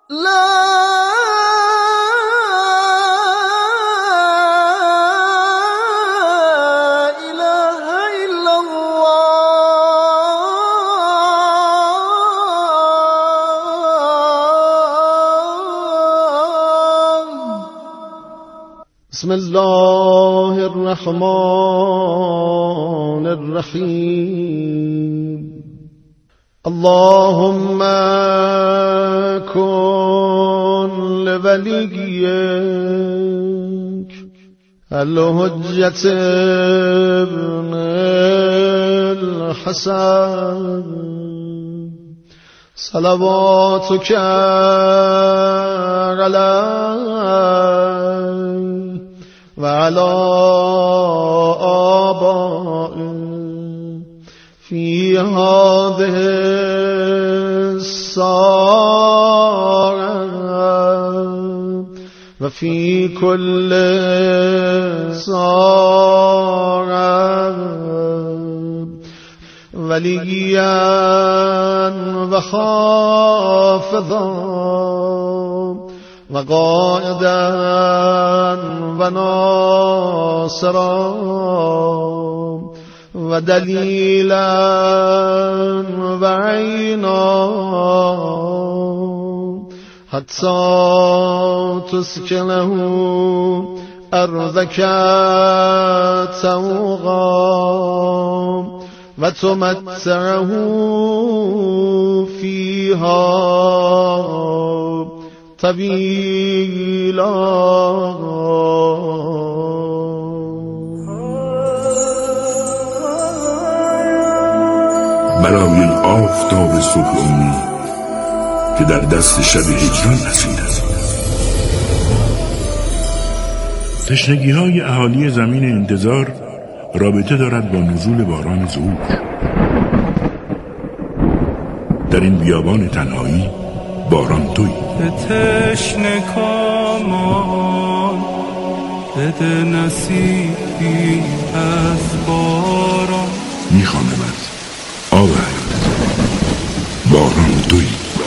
لا إله إلا الله. بسم الله الرحمن الرحيم. اللهم كن لوليك الحجة ابن الحسن صلواتك عليه وعلى آبائه في هذه الساعة وفي كل ساعة وليا وحافظا وقائدا وناصرا ودليلا وعينا حتى تسكنه أرضك توغا وتمتعه فيها طويلا. برای این آفتاب صبح امید که در دست شب هجران اسیر است. تشنگی‌های اهالی زمین انتظار رابطه دارد با نزول باران ظهور. در این بیابان تنهایی باران تویی. به تشنه کامان بده نصیبی از باران. میخوانمت آب حیات باران تویی.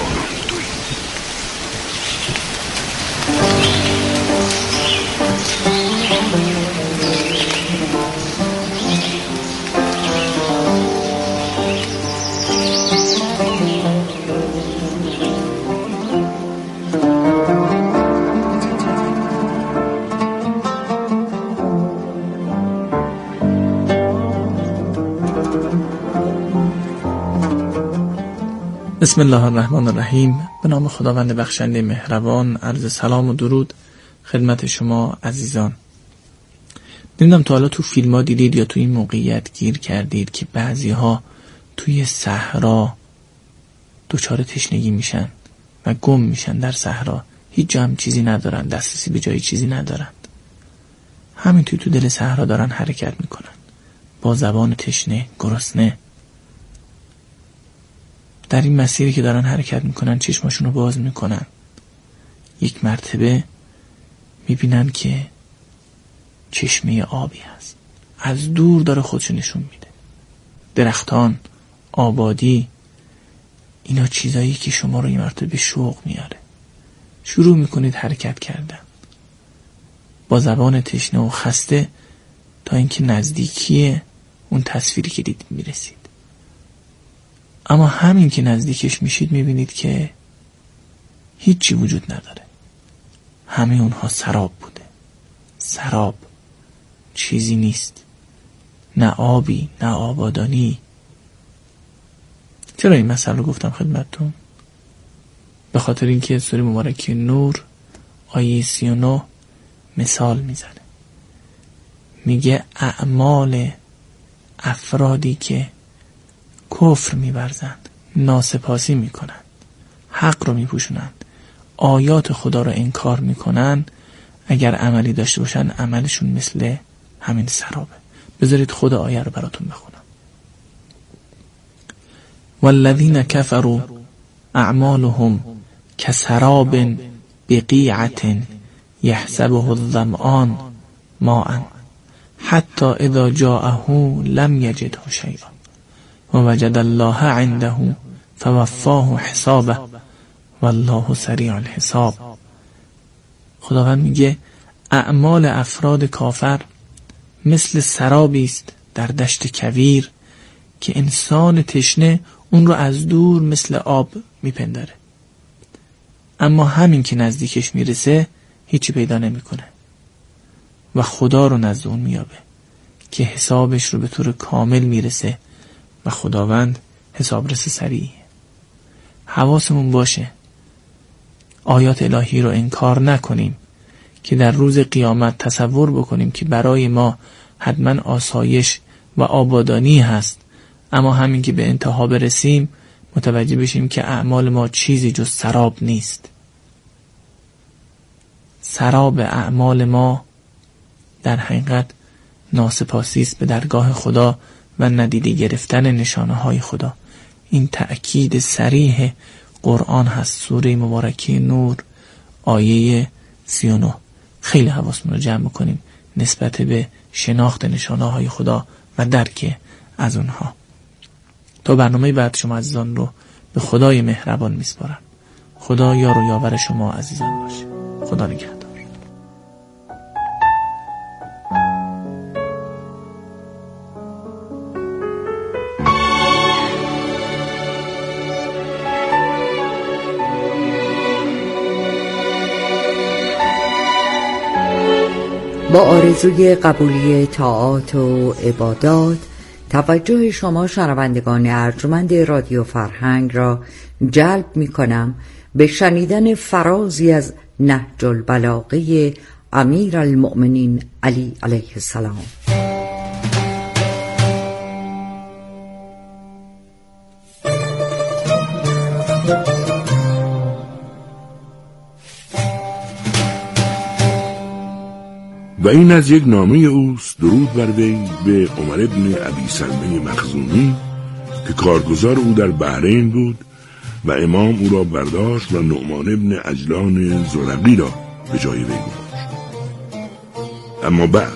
بسم الله الرحمن الرحیم. به نام خداوند بخشنده مهربان. عرض سلام و درود خدمت شما عزیزان. نمیدونم تا حالا تو فیلم ها دیدید یا تو این موقعیت گیر کردید که بعضی ها توی صحرا دچار تشنگی میشن و گم میشن در صحرا. هیچ جا هم چیزی ندارن، دسترسی به جایی چیزی ندارن، همین تو دل صحرا دارن حرکت میکنن با زبان تشنه، گرسنه. در این مسیری که دارن حرکت میکنن چشماشون رو باز میکنن، یک مرتبه میبینن که چشمه آبی هست، از دور داره خودشو نشون میده. درختان، آبادی، اینا چیزایی که شما رو این مرتبه شوق میاره. شروع میکنید حرکت کردن با زبان تشنه و خسته تا اینکه نزدیکی اون تصویری که دیدید میرسید. اما همین که نزدیکش میشید میبینید که هیچی وجود نداره. همه اونها سراب بوده. سراب، چیزی نیست، نه آبی نه آبادانی. چرا این مسئله رو گفتم خدمتتون؟ به خاطر اینکه سوره مبارکه نور آیه 39 مثال میزنه. میگه اعمال افرادی که کفر می‌ورزند، ناسپاسی میکنند، حق رو میپوشونند، آیات خدا رو انکار میکنند، اگر عملی داشته باشن عملشون مثل همین سرابه. بذارید خود آیه رو براتون بخونم. والذین کفروا اعمالهم کسراب بقیعة یحسبه الظمآن ماء حتی اذا جاءه لم یجده شیئا ووجد الله عنده فوفاه حسابه والله سریع الحساب. خداوند میگه اعمال افراد کافر مثل سرابی است در دشت کویر که انسان تشنه اون رو از دور مثل آب میپنداره، اما همین که نزدیکش میرسه هیچی پیدا نمیکنه و خدا رو نزد اون میابه که حسابش رو به طور کامل میرسه و خداوند حسابرس سریعه. حواسمون باشه آیات الهی رو انکار نکنیم که در روز قیامت تصور بکنیم که برای ما حتما آسایش و آبادانی هست، اما همین که به انتها برسیم متوجه بشیم که اعمال ما چیزی جز سراب نیست. سراب اعمال ما در حقیقت ناسپاسی است به درگاه خدا و ندیده گرفتن نشانه های خدا. این تأکید صریح قرآن هست. سوره مبارکه نور آیه 39. خیلی حواسمون رو جمع کنیم نسبت به شناخت نشانه های خدا و درک از اونها. تا برنامه بعد شما عزیزان رو به خدای مهربان میسپارم. خدا یار و یاور شما عزیزان باشه. خدا نگهدار. با آرزوی قبولی طاعات و عبادات، توجه شما شنوندگان ارجمند رادیو فرهنگ را جلب می کنم به شنیدن فرازی از نهج البلاغه امیر المؤمنین علی علیه السلام. و این از یک نامه اوست، درود بر وی، به عمر ابن ابی سلمه مخزومی که کارگزار او در بحرین بود و امام او را برداشت و نعمان ابن عجلان زرقی را به جای وی گذاشت. اما بعد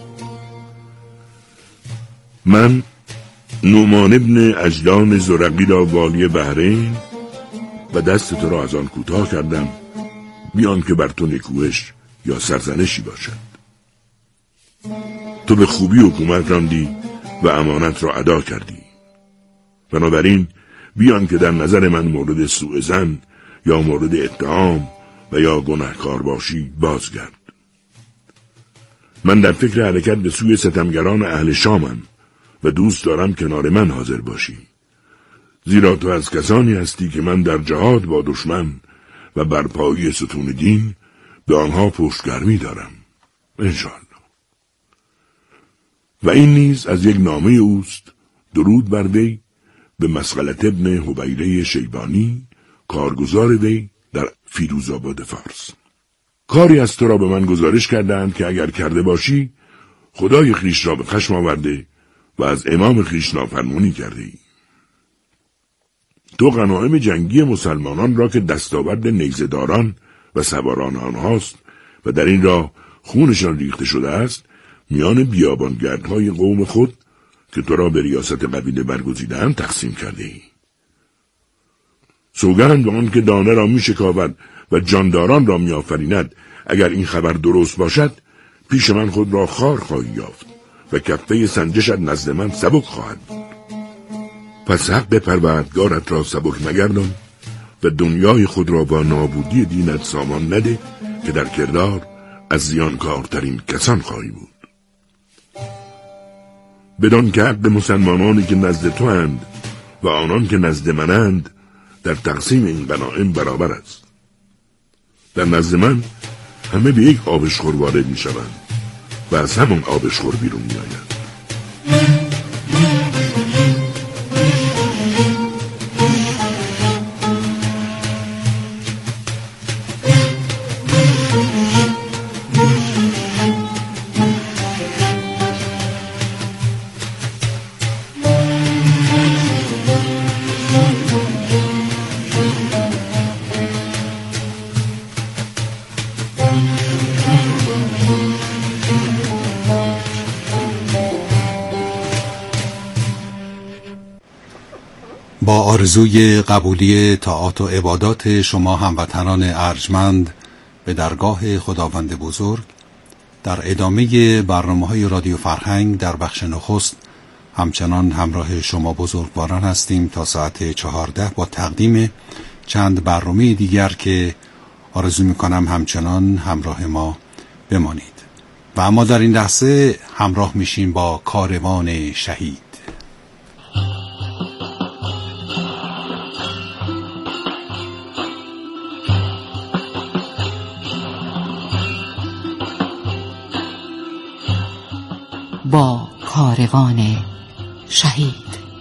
من نعمان ابن عجلان زرقی را والی بحرین و دست تو را از آن کوتاه کردم بیان که بر تو نکوهش یا سرزنشی باشد. تو به خوبی حکومت راندی و امانت را ادا کردی، بنابراین بیان که در نظر من مورد سوء ظن یا مورد اتهام و یا گناهکار باشی بازگرد. من در فکر حرکت به سوی ستمگران اهل شامم و دوست دارم کنار من حاضر باشی، زیرا تو از کسانی هستی که من در جهاد با دشمن و برپایی ستون دین به آنها پشتگرمی دارم انشاءالله. و این نیز از یک نامه اوست، درود بر وی، به مسغلة ابن حبیره شیبانی کارگزار وی در فیروزآباد فارس. کاری از تو را به من گزارش کردند که اگر کرده باشی خدای خویش را به خشم آورده و از امام خویش نافرمانی کرده ای. تو غنایم جنگی مسلمانان را که دستاورد نیزه‌داران و سواران آنهاست و در این راه خونشان ریخته شده است میان بیابانگردهای قوم خود که تو را به ریاست قبیله برگزیدند تقسیم کرده ای. سوگند به آن که دانه را می شکاود و جانداران را می آفریند، اگر این خبر درست باشد پیش من خود را خار خواهی یافت و کفه سنجشت نزد من سبک خواهد بود. پس حق پروردگارت را سبک مگردان و دنیای خود را با نابودی دینت سامان نده که در کردار از زیانکارترین کسان خواهی بود. بدان که حق مسلمانانی که نزد تو اند و آنان که نزد منند در تقسیم این غنایم برابر است. در نزد من همه به یک آبشخور وارد می شوند و از همون آبشخور بیرون می آیند. آرزوی قبولی طاعات و عبادات شما هموطنان ارجمند به درگاه خداوند بزرگ در ادامه برنامه‌های رادیو فرهنگ در بخش نخست همچنان همراه شما بزرگواران هستیم تا ساعت 14 با تقدیم چند برنامه دیگر که آرزو می‌کنم همچنان همراه ما بمانید. و اما در این لحظه همراه میشیم با کاروان شهید. با کاروان شهید.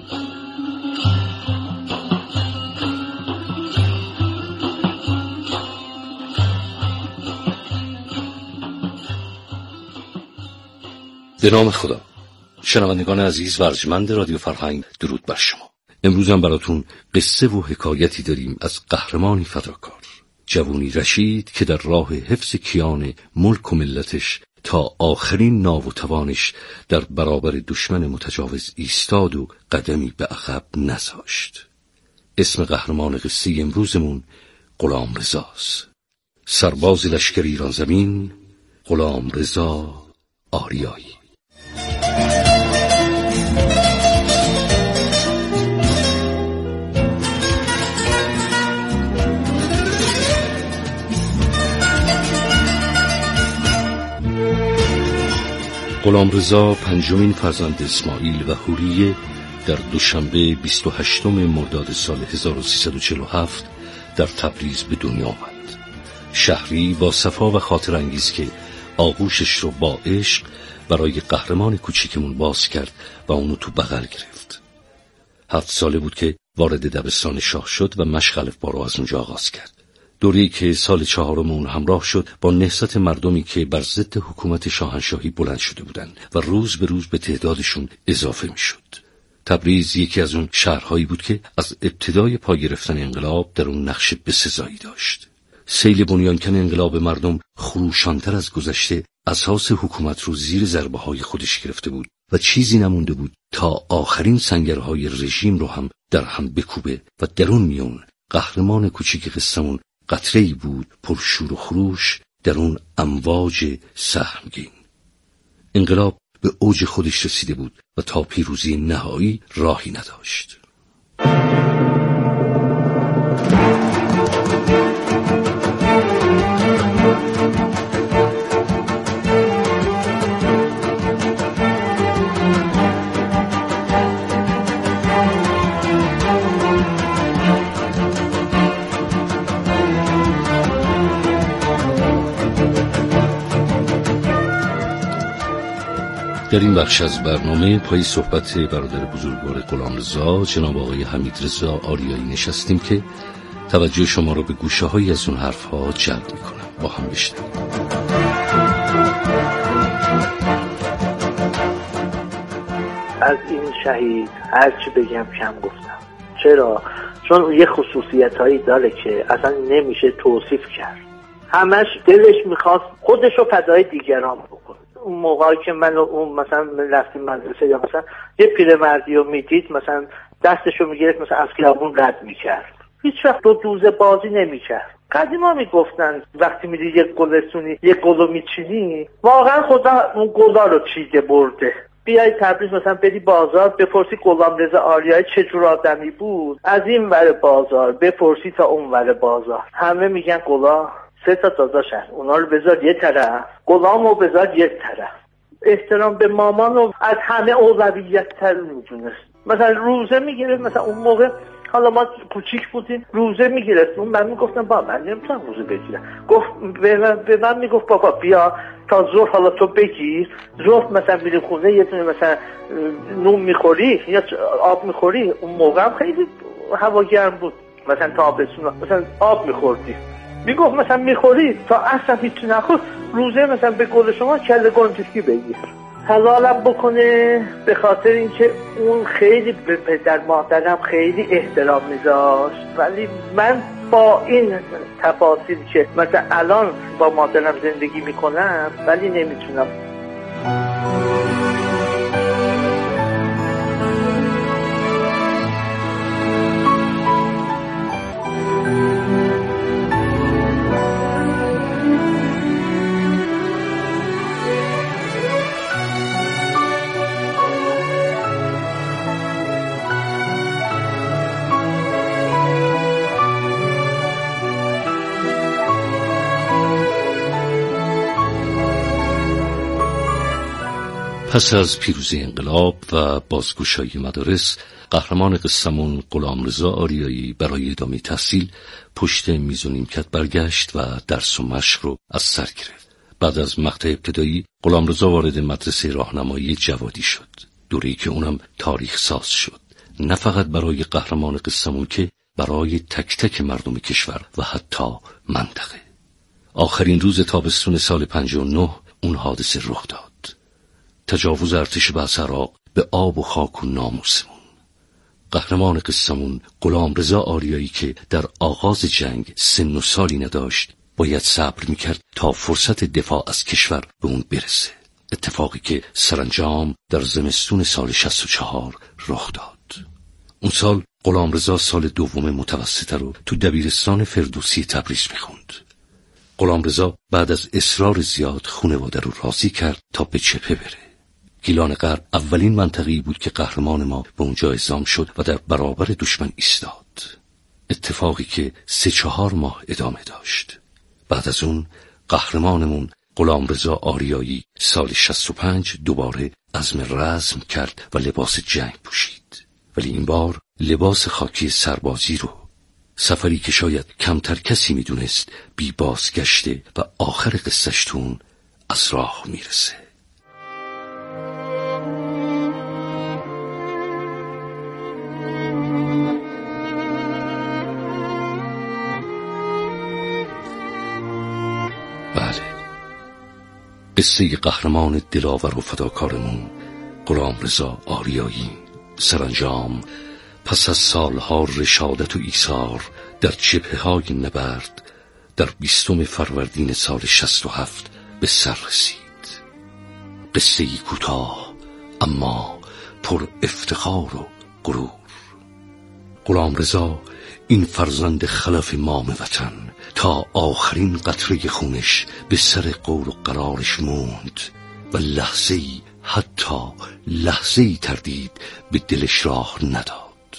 به نام خدا. شنوندگان عزیز و ارجمند رادیو فرهنگ، درود بر شما. امروز هم براتون قصه و حکایتی داریم از قهرمانی فداکار، جوانی رشید که در راه حفظ کیان ملک و ملتش تا آخرین ناو و توانش در برابر دشمن متجاوز ایستاد و قدمی به عقب نذاشت. اسم قهرمان قصه امروزمون غلامرضاست. سرباز لشکر ایران زمین، غلامرضا آریایی. غلامرضا پنجمین فرزند اسماعیل و حوریه در دوشنبه 28 مرداد سال 1347 در تبریز به دنیا آمد. شهری با صفا و خاطر انگیز که آغوشش رو با عشق برای قهرمان کوچیکمون باز کرد و اونو تو بغل گرفت. 7 ساله بود که وارد دبستان شاه شد و مشق الفبا رو از اونجا آغاز کرد. دوره‌ای که سال 4 اون همراه شد با نهضت مردمی که بر ضد حکومت شاهنشاهی بلند شده بودند و روز به روز به تعدادشون اضافه میشد. تبریز یکی از اون شهرهایی بود که از ابتدای پا گرفتن انقلاب در اون نقش بسزایی داشت. سیل بنیانکن انقلاب مردم خروشانتر از گذشته اساس حکومت رو زیر ضربه‌های خودش گرفته بود و چیزی نمونده بود تا آخرین سنگرهای رژیم رو هم در هم بکوبه و درون میون قهرمان کوچیک قصه‌مون قطره‌ای بود پرشور و خروش در اون امواج سهمگین. انقلاب به اوج خودش رسیده بود و تا پیروزی نهایی راهی نداشت. در این بخش از برنامه پای صحبت برادر بزرگوار غلامرضا جناب آقای حمیدرضا آریایی نشستیم که توجه شما را به گوشه‌هایی از اون حرف‌ها جلب می‌کنم. با هم بشنویم. از این شهید هرچی بگم کم گفتم. چرا؟ چون یه خصوصیتایی داره که اصلا نمیشه توصیف کرد. همش دلش میخواست خودش رو فدای دیگران بکنه. اون موقعی که من اون مثلا رفتیم مدرسه یا مثلا یه پیرمردی رو میدید مثلا دستش رو میگرفت مثلا از خیابون رد میکرد. هیچ وقت دو دوزه بازی نمیکرد. قدیما میگفتن وقتی میری یه گلستونی یه گلو میچینی واقعا خدا اون گلا رو چیده برده. بیای تبریز مثلا بری بازار بپرسی غلامرضا آریایی چه جور آدمی بود، از این ور بازار بپرسی تا اون ور بازار همه میگن غلام 3 تا داداشن، اونا رو بذار یه طرف، غلامو بذار یه طرف. احترام به مامان رو از همه اولویت تر میدونست. مثلا روزه میگیره، مثلا اون موقع حالا ما کوچیک بودیم روزه میگرفت، اون من میگفتم بابا من نمیتونم روزه بگیرم. گفت به من میگفت بابا بیا تا ظهر حالا تو بگیر، ظهر مثلا میری خونه یه دونه مثلا نون میخوری یا آب میخوری. اون موقع هم خیلی هوا گرم بود، مثلا تابستون مثلا آب میخوردی، میگفت مثلا میخوری تا اصلا هیچ نخور، روزه مثلا به قول شما کله گنجشکی بگیر حلالم بکنه. به خاطر اینکه اون خیلی به پدر مادرم خیلی احترام میذاشت، ولی من با این تفاصیل که مثلا الان با مادرم زندگی میکنم ولی نمیتونم. پس از پیروزی انقلاب و بازگشایی مدارس، قهرمان قصه‌مون غلامرضا آریایی برای ادامه تحصیل پشت میز و نیمکت برگشت و درس و مشق رو از سر گرفت. بعد از مقطع ابتدایی غلامرضا وارد مدرسه راهنمایی جوادی شد، دوره‌ای که اونم تاریخ ساز شد، نه فقط برای قهرمان قصه‌مون که برای تک تک مردم کشور و حتی منطقه. آخرین روز تابستون سال 59 اون حادثه رخ داد. تجاوز ارتش بعث عراق به آب و خاک و ناموسمون. قهرمان قصه‌مون غلامرضا آریایی که در آغاز جنگ سن و سالی نداشت، باید صبر میکرد تا فرصت دفاع از کشور به اون برسه. اتفاقی که سرانجام در زمستون سال 64 رخ داد. اون سال غلامرضا سال دوم متوسطه رو تو دبیرستان فردوسی تبریز میخوند. غلامرضا بعد از اصرار زیاد خانواده رو راضی کرد تا به جبهه بره. گیلان غرب اولین منطقه‌ای بود که قهرمان ما به اونجا اعزام شد و در برابر دشمن ایستاد. اتفاقی که 3-4 ماه ادامه داشت. بعد از اون قهرمانمون غلامرضا آریایی سال 65 دوباره عزم رزم کرد و لباس جنگ پوشید، ولی این بار لباس خاکی سربازی رو. سفری که شاید کمتر کسی میدونست بی بازگشته و آخر قصه‌شتون از راه میرسه. بله، قصه قهرمان دلاور و فداکارمون غلامرضا آریایی سرانجام پس از سالها رشادت و ایثار در جبهه‌های نبرد در 20 فروردین سال 67 به سر رسید. قصه‌ای کوتاه اما پر افتخار و غرور. غلامرضا این فرزند خلف مام وطن تا آخرین قطره خونش به سر قول و قرارش موند و لحظه‌ای، حتی لحظه‌ای تردید به دلش راه نداد.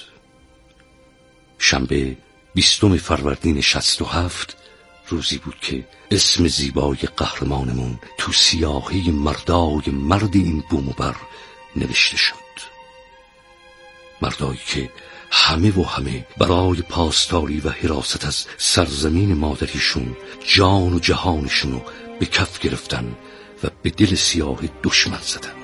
شنبه 20 فروردین 67 روزی بود که اسم زیبای قهرمانمون تو سیاهی مردای مرد این بوم و بر نوشته شد. مردایی که همه و همه برای پاسداری و حراست از سرزمین مادریشون جان و جهانشونو به کف گرفتن و به دل سیاه دشمن زدن.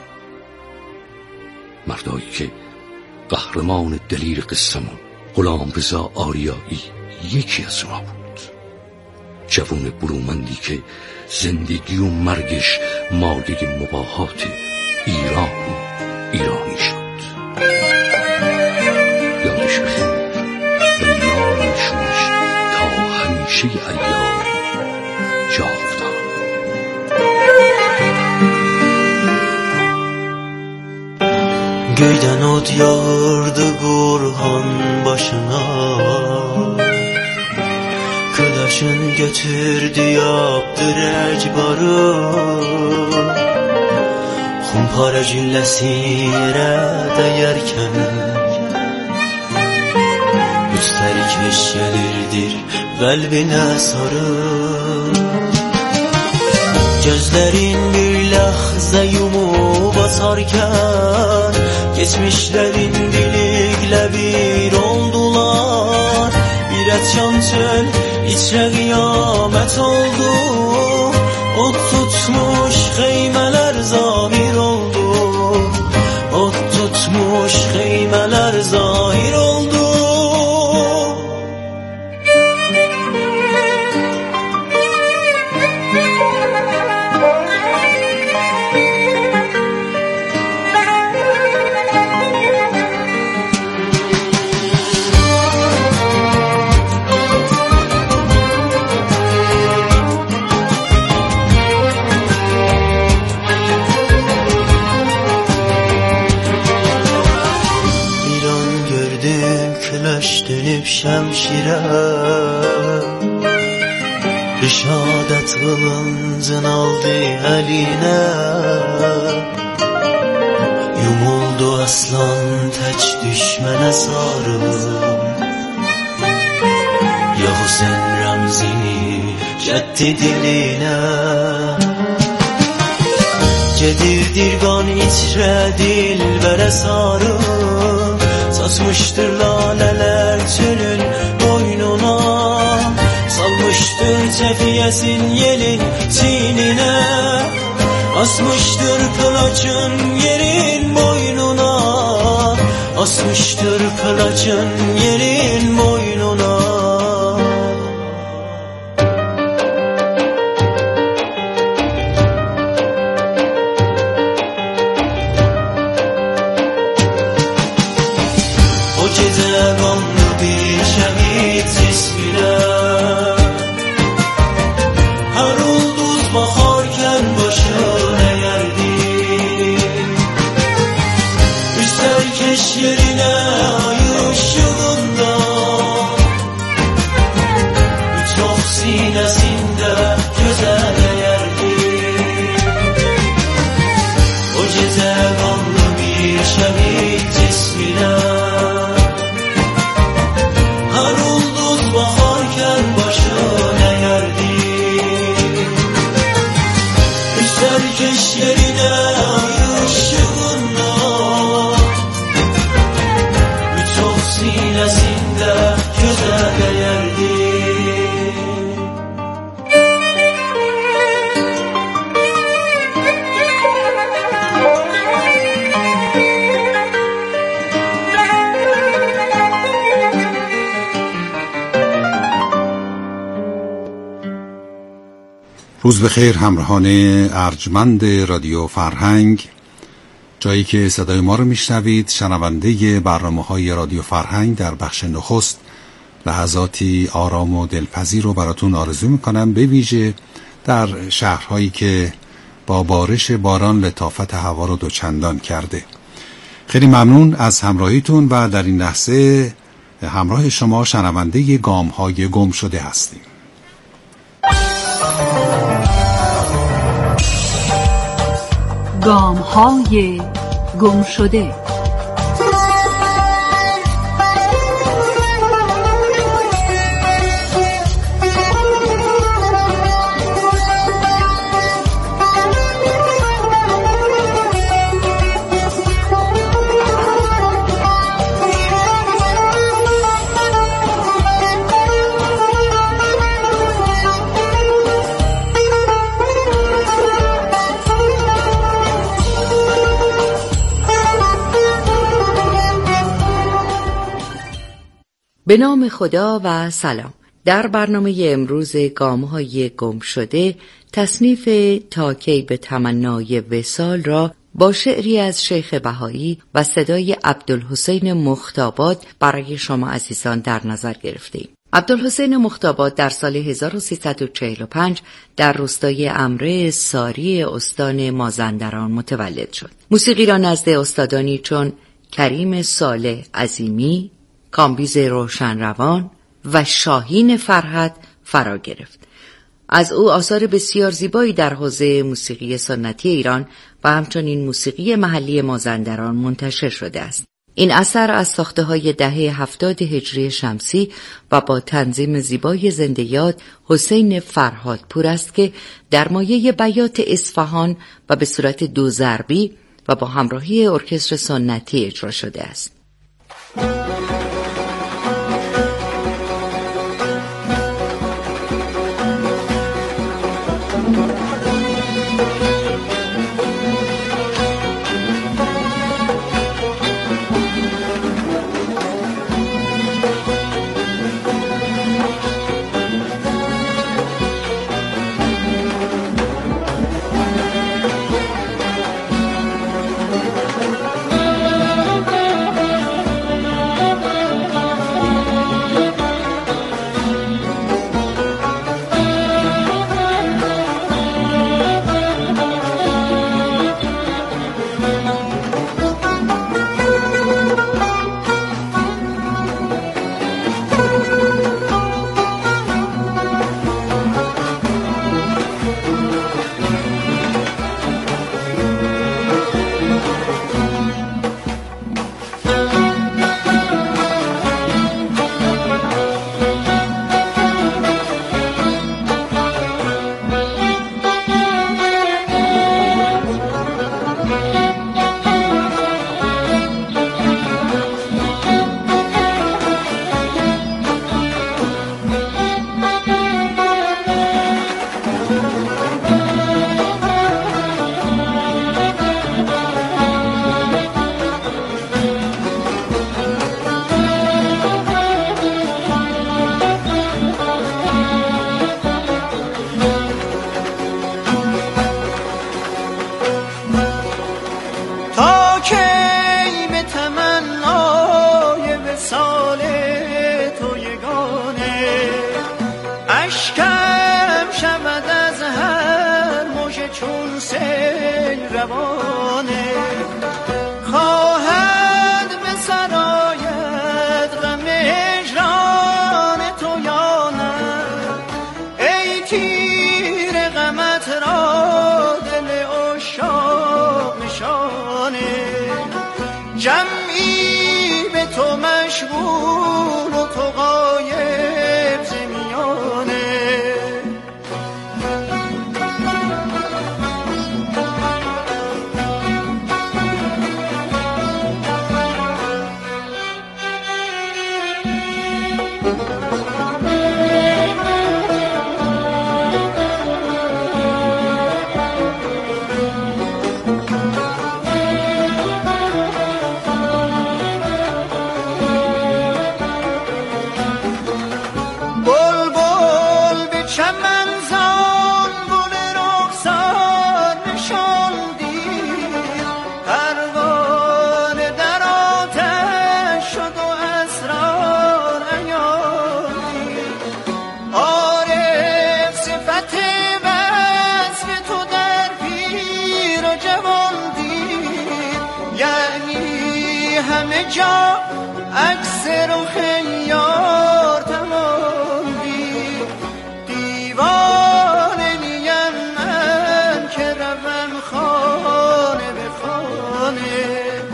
مردایی که قهرمان دلیر قصه‌مون غلامرضا آریایی یکی از اونا بود. جوان برومندی که زندگی و مرگش مایه مباهات ایرانی شد. یادش بخیر و نامشونش تا همیشه ایام جاودان. Göyden ot yağırdı Burhan başına, Külaşın götürdü yaptı recbarı, Humpara cillesi yere değerken, Üstelik gelirdir kalbine sarı. Gözlerin bir lahza yumup basarken, geçmişlerin dilikle bir oldular. Bir etçan çöl içre kıyamet oldu, ot tutmuş xeymeler zahir oldu, ot tutmuş xeymeler zahir oldu. Şemşire Rişadet kılıncın aldı eline, Yumuldu aslan teç düşmene sarım. Yahu sen Ramzini cetti diline, Gecedir dirgan içre dilbere sarı, saçmıştır laleler çölün boynuna, salmıştır cefiyesin yelin çiğnine, asmıştır kılıcın yerin boynuna, asmıştır kılıcın yerin boynuna. O gece gamlı bir şehit cismine, her ulduz bakarken başına yerdi, üstelkeş yerine ay ışığında, çok sinesinde göze değerdi. O gece gamlı bir şehit cismine, her ulduz bakarken başına yerdi, üstelkeş yerine ay ışığında, çok sinesinde göze değerdi. روز بخیر همراهان ارجمند رادیو فرهنگ، جایی که صدای ما رو میشنوید، شنونده برنامه‌های رادیو فرهنگ در بخش نخست لحظاتی آرام و دلپذیر رو براتون آرزو میکنم، به ویژه در شهرهایی که با بارش باران لطافت هوا رو دوچندان کرده. خیلی ممنون از همراهیتون و در این لحظه همراه شما شنونده گام‌های گم شده هستیم. گام‌های گم شده. به نام خدا و سلام. در برنامه امروز گام‌های گم شده، تصنیف تا کی به تمنای وصال را با شعری از شیخ بهایی و صدای عبدالحسین مختاباد برای شما عزیزان در نظر گرفتیم. عبدالحسین مختاباد در سال 1345 در روستای امره ساری استان مازندران متولد شد. موسیقی را نزد استادانی چون کریم صالح عظیمی، کامبیز روشنروان و شاهین فرهد فرا گرفت. از او آثار بسیار زیبایی در حوزه موسیقی سنتی ایران و همچنین موسیقی محلی مازندران منتشر شده است. این اثر از ساخته‌های دهه 70 هجری شمسی و با تنظیم زیبای زنده یاد حسین فرهادپور است که در مایه بیات اصفهان و به صورت دو ضربی و با همراهی ارکستر سنتی اجرا شده است. جا عکس رخ یار تمام دید. دیوانه نیم من که روم خانه به خانه،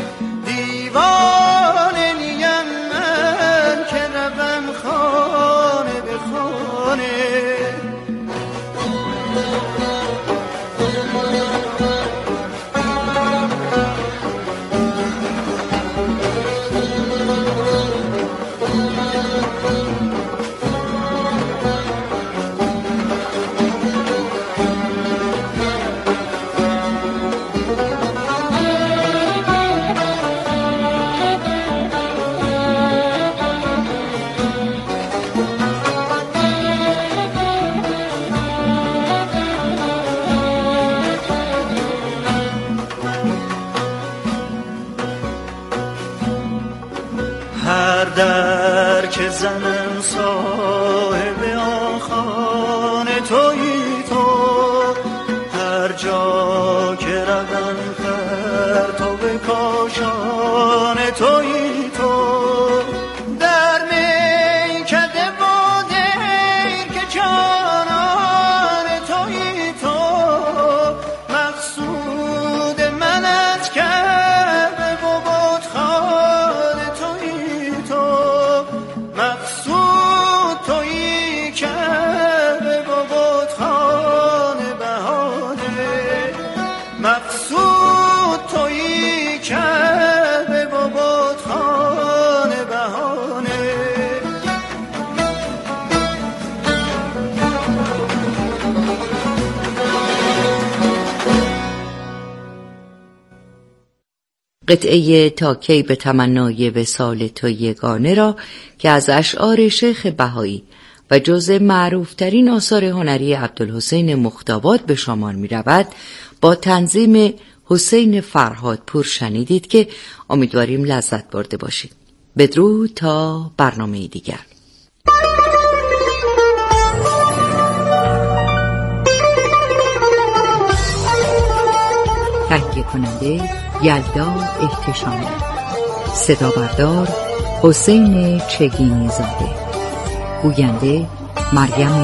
دیوانه نیم من که روم خانه به خانه. هر در که زنم صاحب آن خانه تویی تو، هر جا که روم پرتو کاشان تویی تو. در میکده و دیر که جانان تویی تو، مقصود منت کرده و بتخانه تویی تو، مقصود تویی کرده و بتخانه بهانه، مقصود تویی کرده و بتخانه بهانه. قطعه تا کی به تمنای وصال تو یگانه را که از اشعار شیخ بهایی و جزء معروفترین آثار هنری عبدالحسین مختاباد به شمار می رود، با تنظیم حسین فرهادپور شنیدید که امیدواریم لذت برده باشید. بدرود تا برنامه دیگر. تهیه کننده یلدا احتشامی، صدا بردار حسین چگینی زاده، گوینده مریم